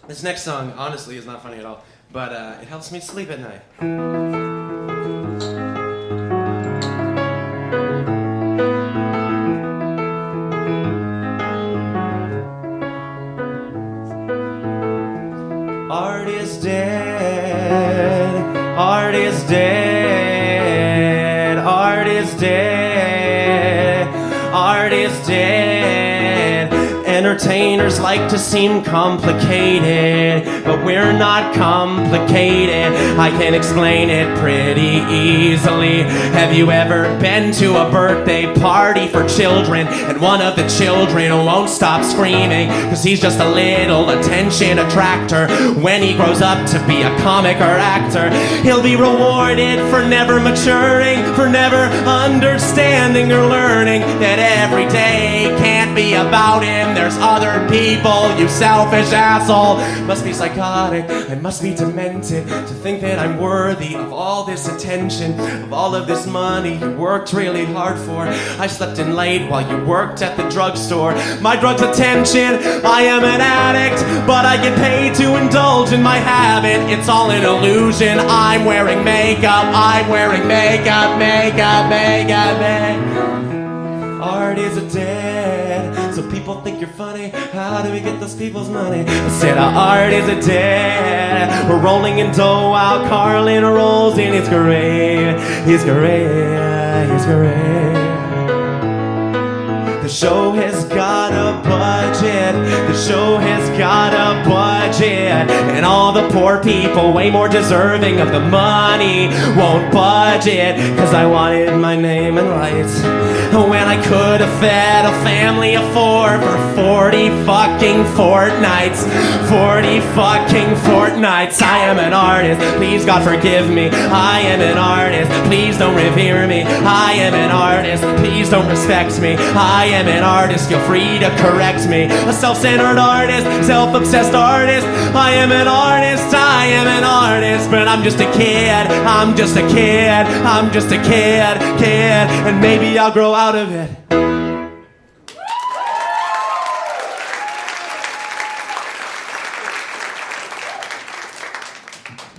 This next song, honestly, is not funny at all, but it helps me sleep at night. Art is dead, art is dead, art is dead, art is dead. Entertainers like to seem complicated, but we're not complicated. I can explain it pretty easily. Have you ever been to a birthday party for children and one of the children won't stop screaming because he's just a little attention attractor? When he grows up to be a comic or actor, he'll be rewarded for never maturing, for never understanding or learning that every day can't be about him. There's other people, you selfish asshole. Must be psychotic, I must be demented to think that I'm worthy of all this attention, of all of this money you worked really hard for. I slept in late while you worked at the drugstore. My drug's attention, I am an addict, but I get paid to indulge in my habit. It's all an illusion, I'm wearing makeup, I'm wearing makeup, makeup, makeup, makeup. Art is dead, so people think you're funny. How do we get those people's money? I said our art is dead. We're rolling in dough while Carlin rolls in his grave. His grave, his grave. The show has got a budget. The show has got a budget. And all the poor people, way more deserving of the money, won't budget. Cause I wanted my name in lights when I could have fed a family of four for 40 fucking fortnights. 40 fucking fortnights. I am an artist, please God forgive me. I am an artist, please don't revere me. I am an artist, please don't respect me. I am an artist, feel free to correct me. A self-centered artist, self-obsessed artist. I am an artist, I am an artist, but I'm just a kid, I'm just a kid, I'm just a kid, and maybe I'll grow out of it.